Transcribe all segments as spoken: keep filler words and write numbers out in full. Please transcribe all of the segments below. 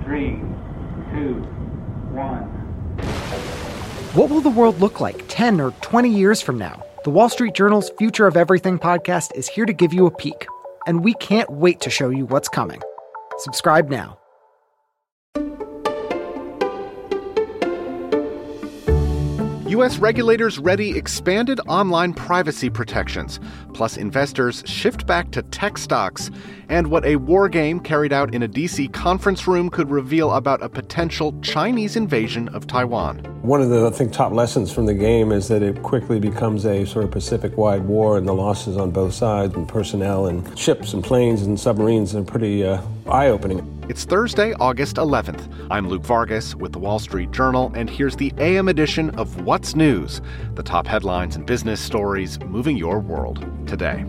Three, two, one. What will the world look like ten or twenty years from now? The Wall Street Journal's Future of Everything podcast is here to give you a peek, and we can't wait to show you what's coming. Subscribe now. U S regulators ready expanded online privacy protections, plus investors shift back to tech stocks, and what a war game carried out in a D C conference room could reveal about a potential Chinese invasion of Taiwan. One of the, I think, top lessons from the game is that it quickly becomes a sort of Pacific-wide war, and the losses on both sides, and personnel and ships and planes and submarines are pretty uh, eye-opening. It's Thursday, August eleventh. I'm Luke Vargas with The Wall Street Journal, and here's the A M edition of What's News, the top headlines and business stories moving your world today.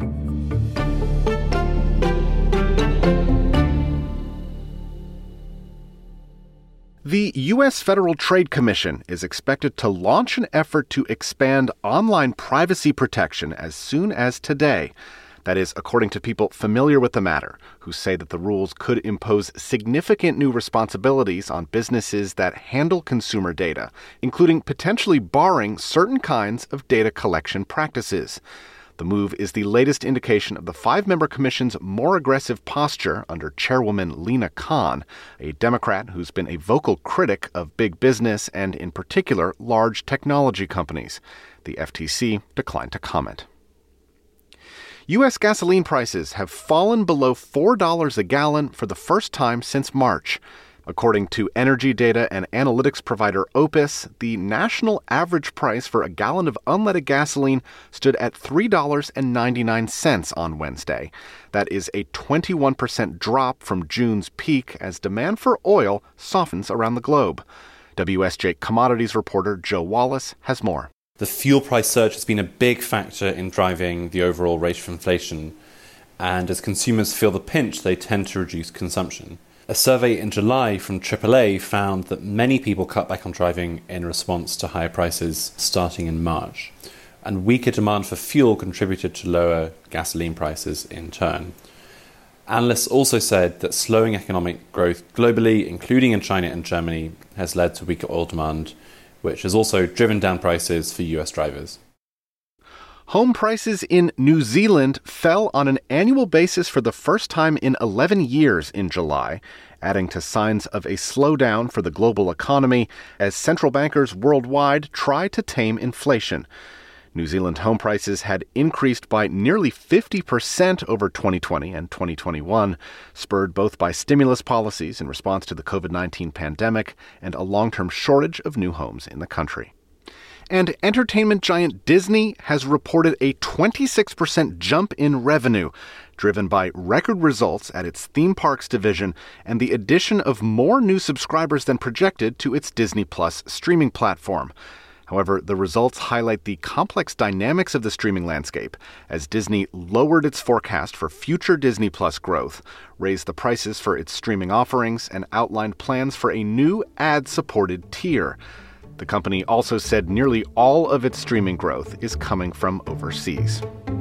The U S Federal Trade Commission is expected to launch an effort to expand online privacy protection as soon as today. That is, according to people familiar with the matter, who say that the rules could impose significant new responsibilities on businesses that handle consumer data, including potentially barring certain kinds of data collection practices. The move is the latest indication of the five-member commission's more aggressive posture under Chairwoman Lina Khan, a Democrat who's been a vocal critic of big business and, in particular, large technology companies. The F T C declined to comment. U S gasoline prices have fallen below four dollars a gallon for the first time since March. According to energy data and analytics provider Opus, the national average price for a gallon of unleaded gasoline stood at three dollars and ninety-nine cents on Wednesday. That is a twenty-one percent drop from June's peak as demand for oil softens around the globe. W S J commodities reporter Joe Wallace has more. The fuel price surge has been a big factor in driving the overall rate of inflation, and as consumers feel the pinch, they tend to reduce consumption. A survey in July from triple A found that many people cut back on driving in response to higher prices starting in March, and weaker demand for fuel contributed to lower gasoline prices in turn. Analysts also said that slowing economic growth globally, including in China and Germany, has led to weaker oil demand, which has also driven down prices for U S drivers. Home prices in New Zealand fell on an annual basis for the first time in eleven years in July, adding to signs of a slowdown for the global economy as central bankers worldwide try to tame inflation. New Zealand home prices had increased by nearly fifty percent over twenty twenty and twenty twenty-one, spurred both by stimulus policies in response to the covid nineteen pandemic and a long-term shortage of new homes in the country. And entertainment giant Disney has reported a twenty-six percent jump in revenue, driven by record results at its theme parks division and the addition of more new subscribers than projected to its Disney Plus streaming platform. However, the results highlight the complex dynamics of the streaming landscape as Disney lowered its forecast for future Disney Plus growth, raised the prices for its streaming offerings, and outlined plans for a new ad-supported tier. The company also said nearly all of its streaming growth is coming from overseas.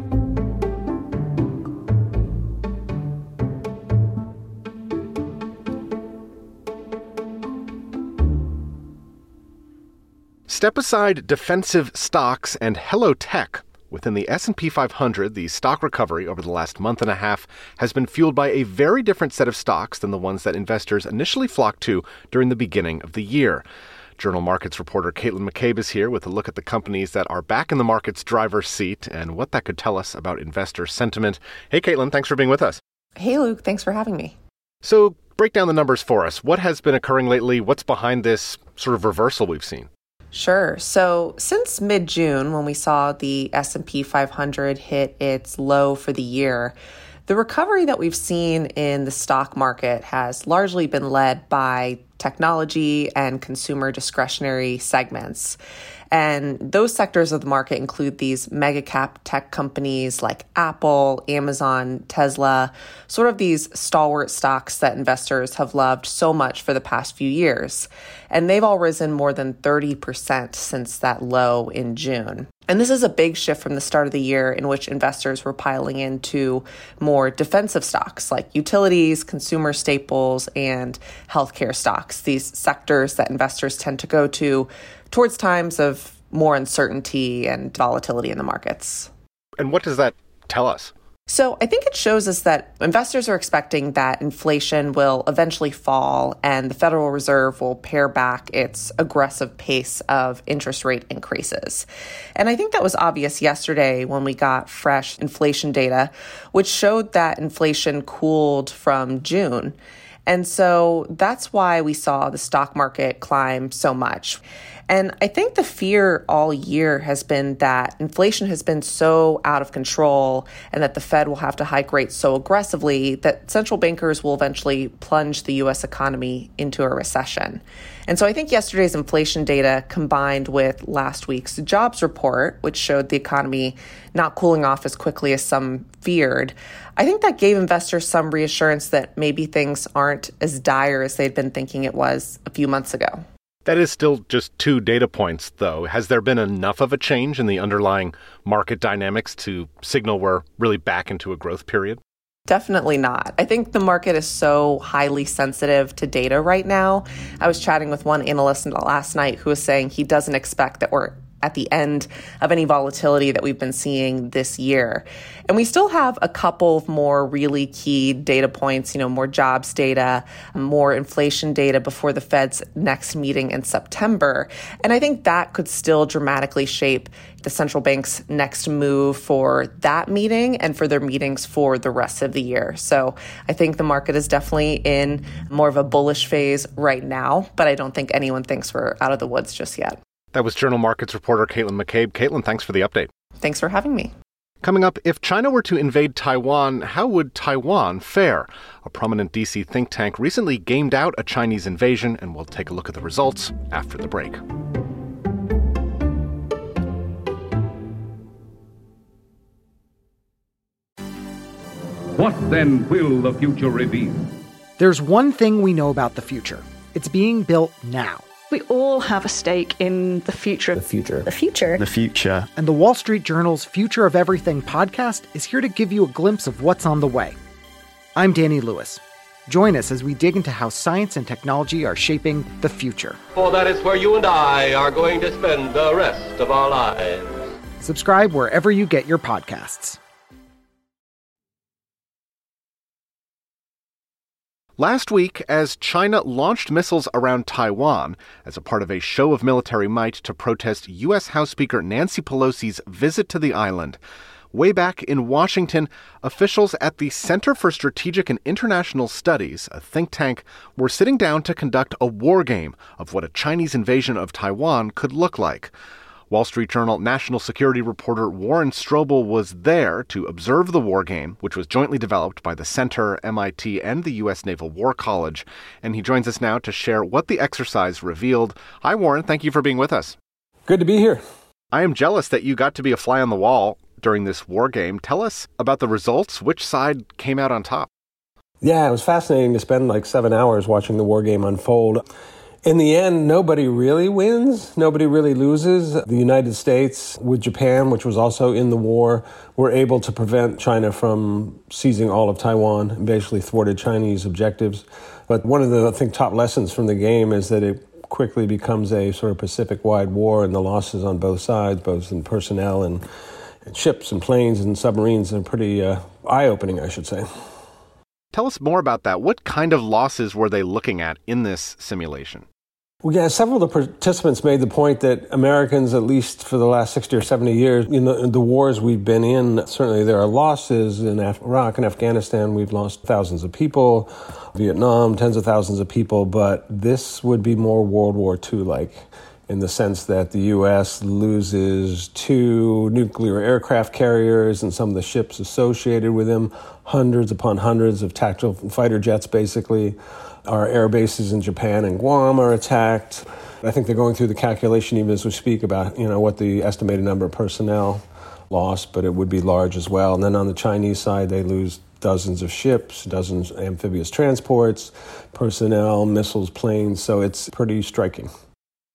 Step aside defensive stocks and hello tech. Within the S and P five hundred, the stock recovery over the last month and a half has been fueled by a very different set of stocks than the ones that investors initially flocked to during the beginning of the year. Journal Markets reporter Caitlin McCabe is here with a look at the companies that are back in the market's driver's seat and what that could tell us about investor sentiment. Hey, Caitlin, thanks for being with us. Hey, Luke, thanks for having me. So break down the numbers for us. What has been occurring lately? What's behind this sort of reversal we've seen? Sure. So since mid-June, when we saw the S and P five hundred hit its low for the year, the recovery that we've seen in the stock market has largely been led by technology and consumer discretionary segments. And those sectors of the market include these mega cap tech companies like Apple, Amazon, Tesla, sort of these stalwart stocks that investors have loved so much for the past few years. And they've all risen more than thirty percent since that low in June. And this is a big shift from the start of the year in which investors were piling into more defensive stocks like utilities, consumer staples, and healthcare stocks, these sectors that investors tend to go to towards times of more uncertainty and volatility in the markets. And what does that tell us? So I think it shows us that investors are expecting that inflation will eventually fall and the Federal Reserve will pare back its aggressive pace of interest rate increases. And I think that was obvious yesterday when we got fresh inflation data, which showed that inflation cooled from June. And so that's why we saw the stock market climb so much. And I think the fear all year has been that inflation has been so out of control and that the Fed will have to hike rates so aggressively that central bankers will eventually plunge the U S economy into a recession. And so I think yesterday's inflation data combined with last week's jobs report, which showed the economy not cooling off as quickly as some feared, I think that gave investors some reassurance that maybe things aren't as dire as they'd been thinking it was a few months ago. That is still just two data points, though. Has there been enough of a change in the underlying market dynamics to signal we're really back into a growth period? Definitely not. I think the market is so highly sensitive to data right now. I was chatting with one analyst last night who was saying he doesn't expect that we're at the end of any volatility that we've been seeing this year. And we still have a couple of more really key data points, you know, more jobs data, more inflation data before the Fed's next meeting in September. And I think that could still dramatically shape the central bank's next move for that meeting and for their meetings for the rest of the year. So I think the market is definitely in more of a bullish phase right now, but I don't think anyone thinks we're out of the woods just yet. That was Journal Markets reporter Caitlin McCabe. Caitlin, thanks for the update. Thanks for having me. Coming up, if China were to invade Taiwan, how would Taiwan fare? A prominent D C think tank recently gamed out a Chinese invasion, and we'll take a look at the results after the break. What then will the future reveal? There's one thing we know about the future. It's being built now. We all have a stake in the future. The future. The future. The future. And the Wall Street Journal's Future of Everything podcast is here to give you a glimpse of what's on the way. I'm Danny Lewis. Join us as we dig into how science and technology are shaping the future. For that is where you and I are going to spend the rest of our lives. Subscribe wherever you get your podcasts. Last week, as China launched missiles around Taiwan as a part of a show of military might to protest U S House Speaker Nancy Pelosi's visit to the island, way back in Washington, officials at the Center for Strategic and International Studies, a think tank, were sitting down to conduct a war game of what a Chinese invasion of Taiwan could look like. Wall Street Journal national security reporter Warren Strobel was there to observe the war game, which was jointly developed by the Center, M I T, and the U S Naval War College. And he joins us now to share what the exercise revealed. Hi, Warren. Thank you for being with us. Good to be here. I am jealous that you got to be a fly on the wall during this war game. Tell us about the results. Which side came out on top? Yeah, it was fascinating to spend like seven hours watching the war game unfold. In the end, nobody really wins. Nobody really loses. The United States, with Japan, which was also in the war, were able to prevent China from seizing all of Taiwan and basically thwarted Chinese objectives. But one of the, I think, top lessons from the game is that it quickly becomes a sort of Pacific-wide war, and the losses on both sides, both in personnel and, and ships and planes and submarines, are pretty uh, eye-opening, I should say. Tell us more about that. What kind of losses were they looking at in this simulation? Well, yeah, several of the participants made the point that Americans, at least for the last sixty or seventy years, you know, the wars we've been in, certainly there are losses in Af- Iraq and Afghanistan. We've lost thousands of people, Vietnam, tens of thousands of people, but this would be more World War Two-like in the sense that the U S loses two nuclear aircraft carriers and some of the ships associated with them, hundreds upon hundreds of tactical fighter jets, basically. Our air bases in Japan and Guam are attacked. I think they're going through the calculation even as we speak about, you know, what the estimated number of personnel lost, but it would be large as well. And then on the Chinese side, they lose dozens of ships, dozens of amphibious transports, personnel, missiles, planes. So it's pretty striking.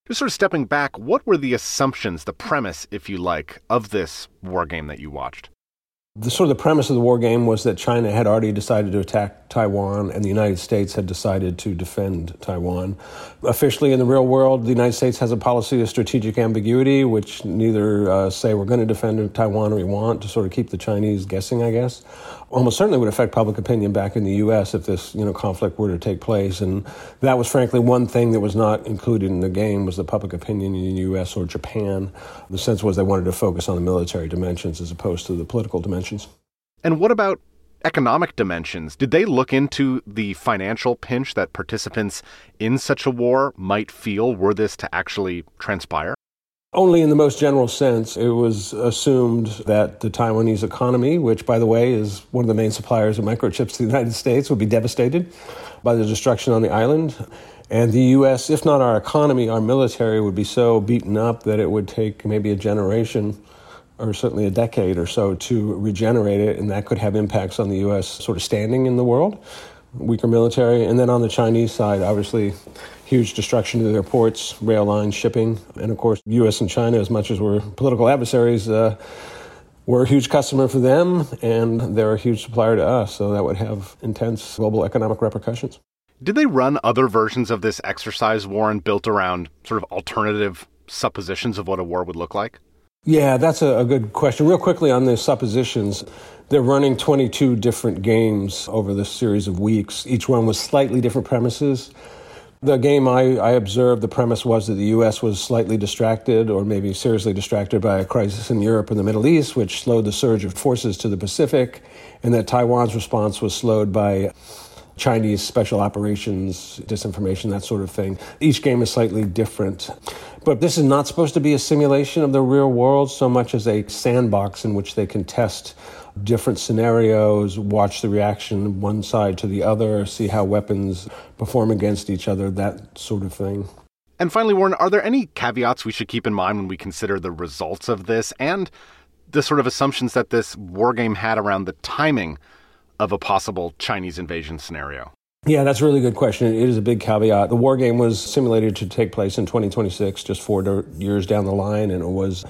Just sort of stepping back, what were the assumptions, the premise, if you like, of this war game that you watched? The sort of the premise of the war game was that China had already decided to attack Taiwan and the United States had decided to defend Taiwan. Officially, in the real world, the United States has a policy of strategic ambiguity, which neither uh, say we're going to defend Taiwan or we want, to sort of keep the Chinese guessing, I guess. Almost certainly would affect public opinion back in the U S if this, you know, conflict were to take place. And that was, frankly, one thing that was not included in the game was the public opinion in the U S or Japan. The sense was they wanted to focus on the military dimensions as opposed to the political dimensions. And what about economic dimensions? Did they look into the financial pinch that participants in such a war might feel were this to actually transpire? Only in the most general sense. It was assumed that the Taiwanese economy, which, by the way, is one of the main suppliers of microchips to the United States, would be devastated by the destruction on the island. And the U S, if not our economy, our military would be so beaten up that it would take maybe a generation or certainly a decade or so to regenerate it, and that could have impacts on the U S sort of standing in the world, weaker military. And then on the Chinese side, obviously, huge destruction to their ports, rail lines, shipping. And of course, U S and China, as much as we're political adversaries, uh, we're a huge customer for them, and they're a huge supplier to us. So that would have intense global economic repercussions. Did they run other versions of this exercise, Warren, built around sort of alternative suppositions of what a war would look like? Yeah, that's a, a good question. Real quickly on the suppositions, they're running twenty-two different games over this series of weeks, each one with slightly different premises. The game I, I observed, the premise was that the U S was slightly distracted or maybe seriously distracted by a crisis in Europe and the Middle East, which slowed the surge of forces to the Pacific, and that Taiwan's response was slowed by Chinese special operations, disinformation, that sort of thing. Each game is slightly different. But this is not supposed to be a simulation of the real world so much as a sandbox in which they can test different scenarios, watch the reaction one side to the other, see how weapons perform against each other, that sort of thing. And finally, Warren, are there any caveats we should keep in mind when we consider the results of this and the sort of assumptions that this war game had around the timing of a possible Chinese invasion scenario? Yeah, that's a really good question. It is a big caveat. The war game was simulated to take place in twenty twenty-six, just four years down the line, and it was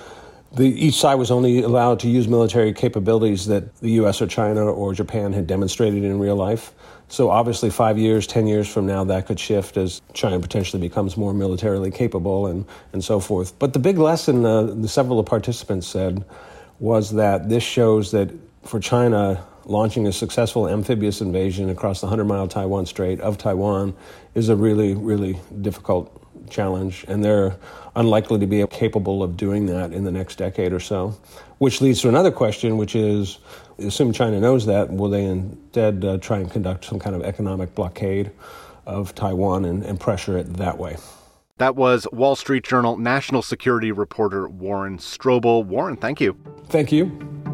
the each side was only allowed to use military capabilities that the U S or China or Japan had demonstrated in real life. So obviously five years, ten years from now, that could shift as China potentially becomes more militarily capable and, and so forth. But the big lesson uh, the several of the participants said was that this shows that for China, launching a successful amphibious invasion across the hundred-mile Taiwan Strait of Taiwan is a really, really difficult challenge, and they're unlikely to be capable of doing that in the next decade or so, which leads to another question, which is, assume China knows that, will they instead uh, try and conduct some kind of economic blockade of Taiwan and, and pressure it that way? That was Wall Street Journal national security reporter Warren Strobel. Warren, thank you. Thank you.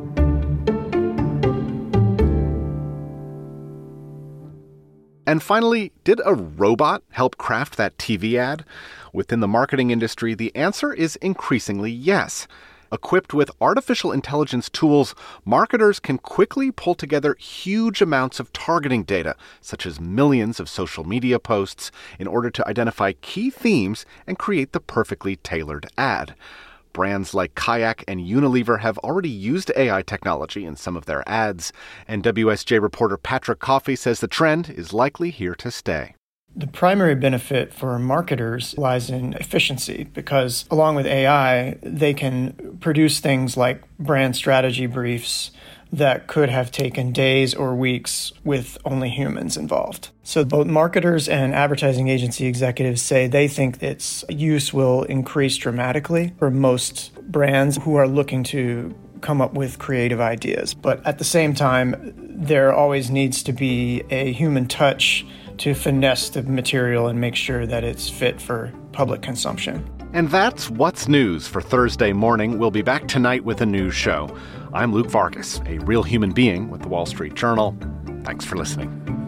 And finally, did a robot help craft that T V ad? Within the marketing industry, the answer is increasingly yes. Equipped with artificial intelligence tools, marketers can quickly pull together huge amounts of targeting data, such as millions of social media posts, in order to identify key themes and create the perfectly tailored ad. Brands like Kayak and Unilever have already used A I technology in some of their ads, and W S J reporter Patrick Coffey says the trend is likely here to stay. The primary benefit for marketers lies in efficiency because, along with A I, they can produce things like brand strategy briefs that could have taken days or weeks with only humans involved. So both marketers and advertising agency executives say they think its use will increase dramatically for most brands who are looking to come up with creative ideas. But at the same time, there always needs to be a human touch to finesse the material and make sure that it's fit for public consumption. And that's What's News for Thursday morning. We'll be back tonight with a news show. I'm Luke Vargas, a real human being with the Wall Street Journal. Thanks for listening.